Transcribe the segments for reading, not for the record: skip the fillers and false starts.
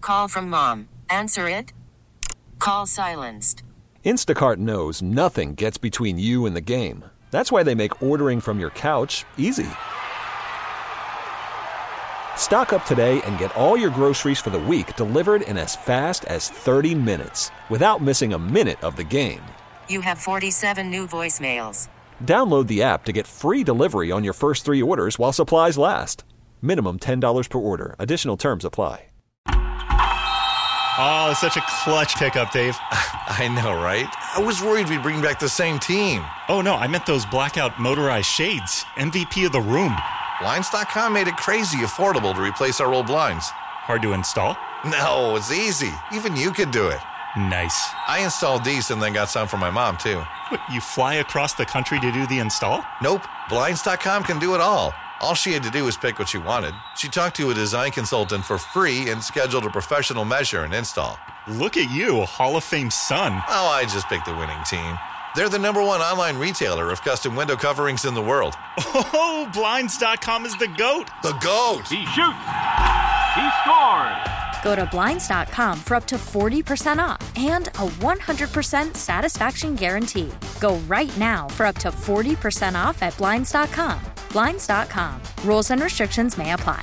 call from mom. Answer it. Call silenced. Instacart knows nothing gets between you and the game. That's why they make ordering from your couch easy. Stock up today and get all your groceries for the week delivered in as fast as 30 minutes without missing a minute of the game. You have 47 new voicemails. Download the app to get free delivery on your first 3 orders while supplies last. Minimum $10 per order. Additional terms apply. Oh, such a clutch pickup, Dave. I know, right? I was worried we'd bring back the same team. Oh, no, I meant those blackout motorized shades. MVP of the room. Blinds.com made it crazy affordable to replace our old blinds. Hard to install? No, it's easy. Even you could do it. Nice. I installed these and then got some for my mom, too. What, you fly across the country to do the install? Nope. Blinds.com can do it all. All she had to do was pick what she wanted. She talked to a design consultant for free and scheduled a professional measure and install. Look at you, Hall of Fame son. Oh, I just picked the winning team. They're the #1 online retailer of custom window coverings in the world. Oh, Blinds.com is the GOAT. The GOAT. He shoots. He scores. Go to Blinds.com for up to 40% off and a 100% satisfaction guarantee. Go right now for up to 40% off at Blinds.com. Blinds.com. Rules and restrictions may apply.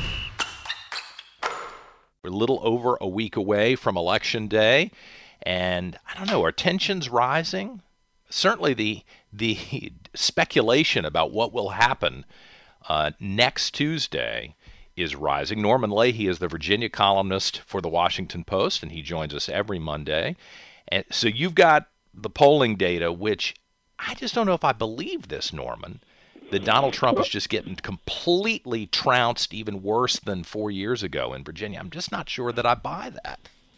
We're a little over a week away from Election Day, and I don't know, are tensions rising? Certainly the speculation about what will happen next Tuesday is rising. Norman Leahy is the Virginia columnist for the Washington Post, and he joins us every Monday. And so you've got the polling data, which I just don't know if I believe this, Norman, that Donald Trump is just getting completely trounced, even worse than 4 years ago in Virginia. I'm just not sure that I buy that.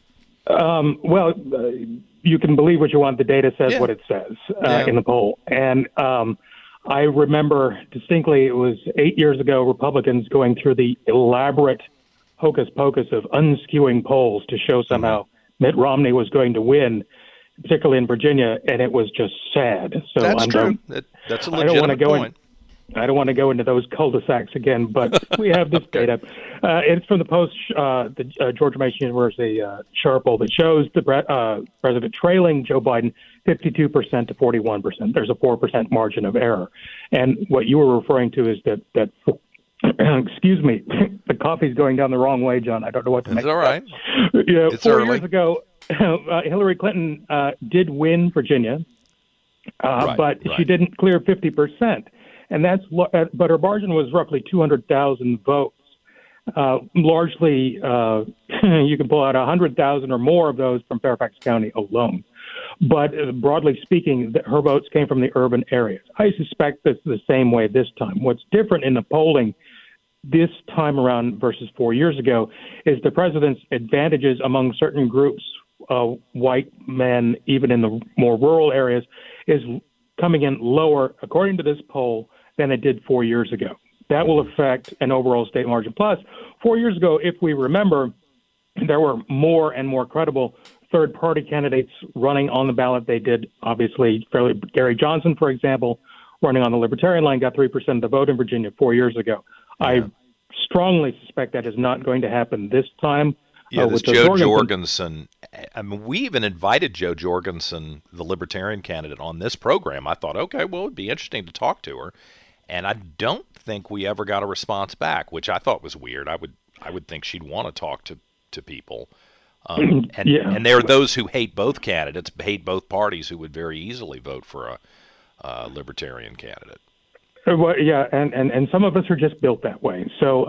You can believe what you want. The data says what it says in the poll. And I remember distinctly it was 8 years ago, Republicans going through the elaborate hocus pocus of unskewing polls to show somehow Mitt Romney was going to win, particularly in Virginia, and it was just sad. So that's true. That's a legitimate point. I don't want to go into those cul-de-sacs again, but we have this data. It's from the Post, the George Mason University Sharp poll that shows the president trailing Joe Biden 52% to 41%. There's a 4% margin of error. And what you were referring to is that excuse me, the coffee's going down the wrong way, John. I don't know what to make. It's all right. Yeah, it's 4 early. years ago, Hillary Clinton did win Virginia, but she didn't clear 50%. And but her margin was roughly 200,000 votes. Largely, you can pull out 100,000 or more of those from Fairfax County alone. But broadly speaking, her votes came from the urban areas. I suspect it's the same way this time. What's different in the polling this time around versus 4 years ago is the president's advantages among certain groups, white men, even in the more rural areas, is coming in lower, according to this poll, than it did 4 years ago. That will affect an overall state margin. Plus, 4 years ago, if we remember, there were more and more credible third-party candidates running on the ballot. They did, obviously, Gary Johnson, for example, running on the Libertarian line, got 3% of the vote in Virginia 4 years ago. Yeah. I strongly suspect that is not going to happen this time. Yeah, this Joe Jorgensen. I mean, we even invited Joe Jorgensen, the Libertarian candidate, on this program. I thought, okay, well, it'd be interesting to talk to her. And I don't think we ever got a response back, which I thought was weird. I would think she'd want to talk to people. And there are those who hate both candidates, hate both parties, who would very easily vote for a Libertarian candidate. Well, yeah, and some of us are just built that way. So,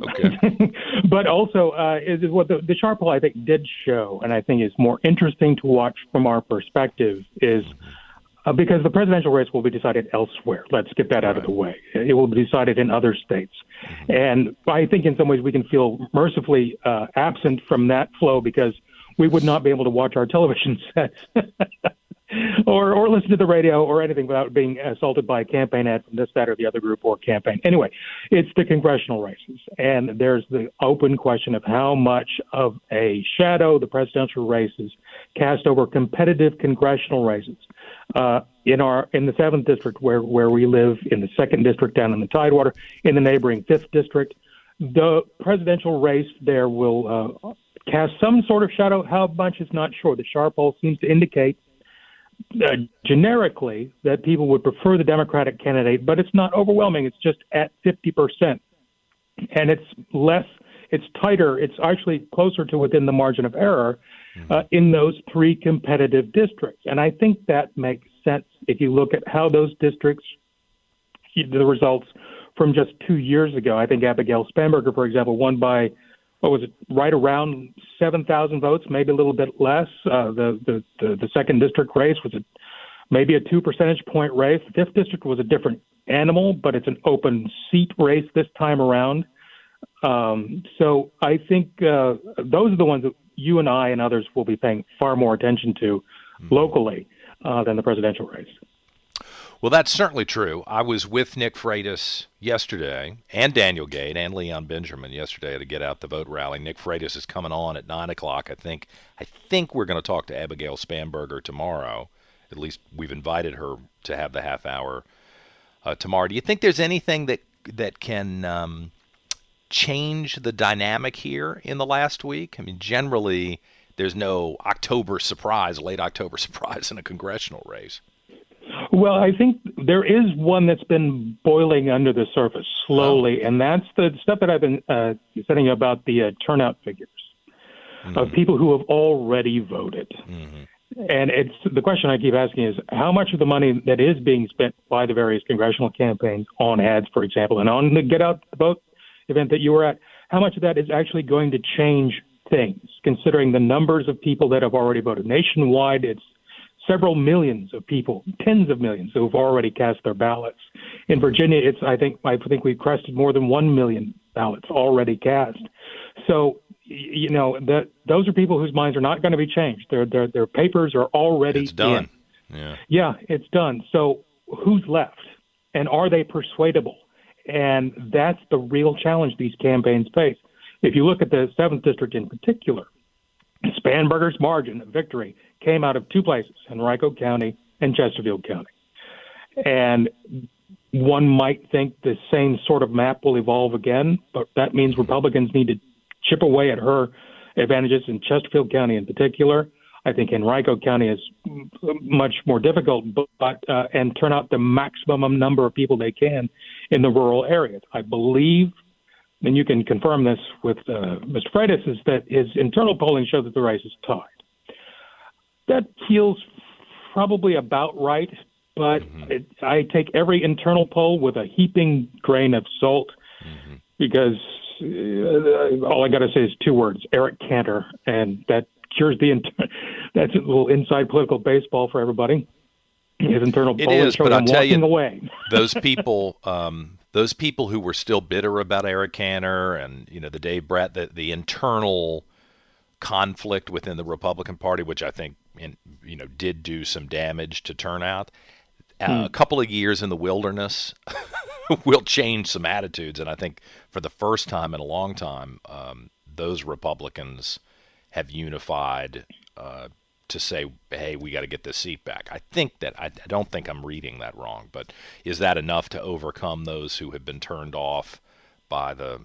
but also, is what the Sharp poll I think did show, and I think is more interesting to watch from our perspective, is because the presidential race will be decided elsewhere. Let's get that out of the way. It will be decided in other states, and I think in some ways we can feel mercifully absent from that flow because we would not be able to watch our television sets. Or listen to the radio or anything without being assaulted by a campaign ad from this, that, or the other group or campaign. Anyway, it's the congressional races. And there's the open question of how much of a shadow the presidential races cast over competitive congressional races. In the 7th District where we live, in the 2nd District down in the Tidewater, in the neighboring 5th District, the presidential race there will cast some sort of shadow. How much is not sure. The Sharp poll seems to indicate generically that people would prefer the Democratic candidate, but it's not overwhelming. It's just at 50%. And it's tighter. It's actually closer to within the margin of error in those three competitive districts. And I think that makes sense if you look at how those districts, the results from just 2 years ago. I think Abigail Spanberger, for example, won by, right around 7,000 votes, maybe a little bit less. The second district race was maybe a 2 percentage point race. The fifth district was a different animal, but it's an open seat race this time around. So I think those are the ones that you and I and others will be paying far more attention to locally than the presidential race. Well, that's certainly true. I was with Nick Freitas yesterday, and Daniel Gate, and Leon Benjamin yesterday at a Get Out the Vote rally. Nick Freitas is coming on at 9 o'clock. I think we're going to talk to Abigail Spanberger tomorrow. At least we've invited her to have the half hour tomorrow. Do you think there's anything that can change the dynamic here in the last week? I mean, generally, there's no late October surprise in a congressional race. Well, I think there is one that's been boiling under the surface slowly, and that's the stuff that I've been saying about the turnout figures of people who have already voted. And it's the question I keep asking is how much of the money that is being spent by the various congressional campaigns on ads, for example, and on the Get Out the Vote event that you were at, how much of that is actually going to change things, considering the numbers of people that have already voted. Nationwide, it's several millions of people, tens of millions who have already cast their ballots. In Virginia, I think we've crested more than 1 million ballots already cast. So, those are people whose minds are not going to be changed. Their papers are already It's done. in. Yeah, it's done. So who's left? And are they persuadable? And that's the real challenge these campaigns face. If you look at the 7th District in particular, Spanberger's margin of victory came out of two places, Henrico County and Chesterfield County. And one might think the same sort of map will evolve again, but that means Republicans need to chip away at her advantages in Chesterfield County in particular. I think Henrico County is much more difficult, but and turn out the maximum number of people they can in the rural areas. I believe, and you can confirm this with Mr. Freitas, is that his internal polling showed that the race is tied. That feels probably about right, but I take every internal poll with a heaping grain of salt because all I got to say is two words: Eric Cantor, and that cures that's a little inside political baseball for everybody. His internal polling shows him walking away. Those people who were still bitter about Eric Cantor and the Dave Brat, the internal conflict within the Republican Party, which I think did do some damage to turnout. A couple of years in the wilderness will change some attitudes, and I think for the first time in a long time, those Republicans have unified to say, hey, we got to get this seat back. I don't think I'm reading that wrong, but is that enough to overcome those who have been turned off by the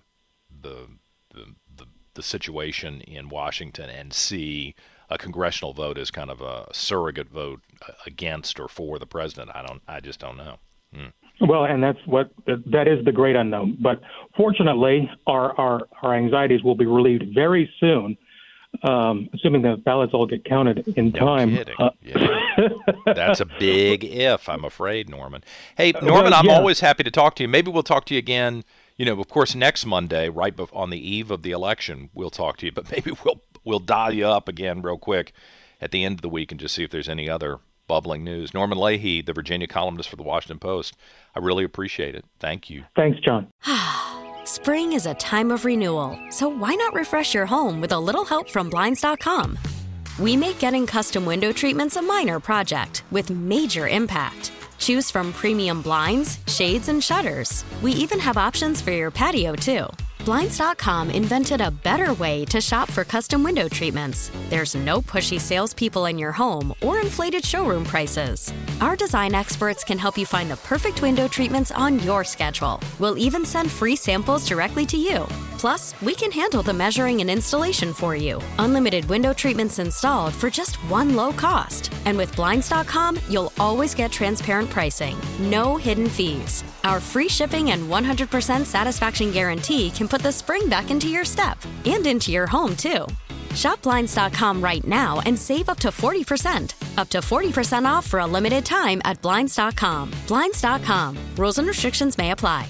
situation in Washington and see a congressional vote as kind of a surrogate vote against or for the president? I just don't know. Well, and that is the great unknown. But fortunately, our anxieties will be relieved very soon, assuming the ballots all get counted in time. No kidding. That's a big if, I'm afraid, Norman. Hey, Norman, I'm always happy to talk to you. Maybe we'll talk to you again. Of course, next Monday, right on the eve of the election, we'll talk to you. But maybe we'll dial you up again real quick at the end of the week and just see if there's any other bubbling news. Norman Leahy, the Virginia columnist for the Washington Post, I really appreciate it. Thank you. Thanks, John. Spring is a time of renewal, so why not refresh your home with a little help from Blinds.com? We make getting custom window treatments a minor project with major impact. Choose from premium blinds, shades, and shutters. We even have options for your patio, too. Blinds.com invented a better way to shop for custom window treatments. There's no pushy salespeople in your home or inflated showroom prices. Our design experts can help you find the perfect window treatments on your schedule. We'll even send free samples directly to you. Plus, we can handle the measuring and installation for you. Unlimited window treatments installed for just one low cost. And with Blinds.com, you'll always get transparent pricing. No hidden fees. Our free shipping and 100% satisfaction guarantee can put the spring back into your step and into your home, too. Shop Blinds.com right now and save up to 40%. Up to 40% off for a limited time at Blinds.com. Blinds.com. Rules and restrictions may apply.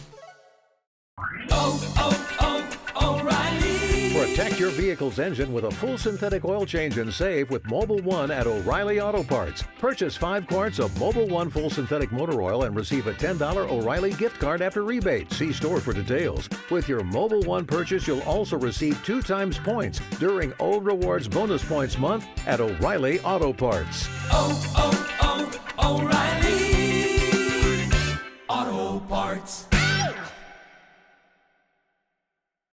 O'Reilly. Protect your vehicle's engine with a full synthetic oil change and save with Mobil 1 at O'Reilly Auto Parts. Purchase 5 quarts of Mobil 1 full synthetic motor oil and receive a $10 O'Reilly gift card after rebate. See store for details. With your Mobil 1 purchase, you'll also receive 2 times points during O Rewards Bonus Points Month at O'Reilly Auto Parts. O'Reilly.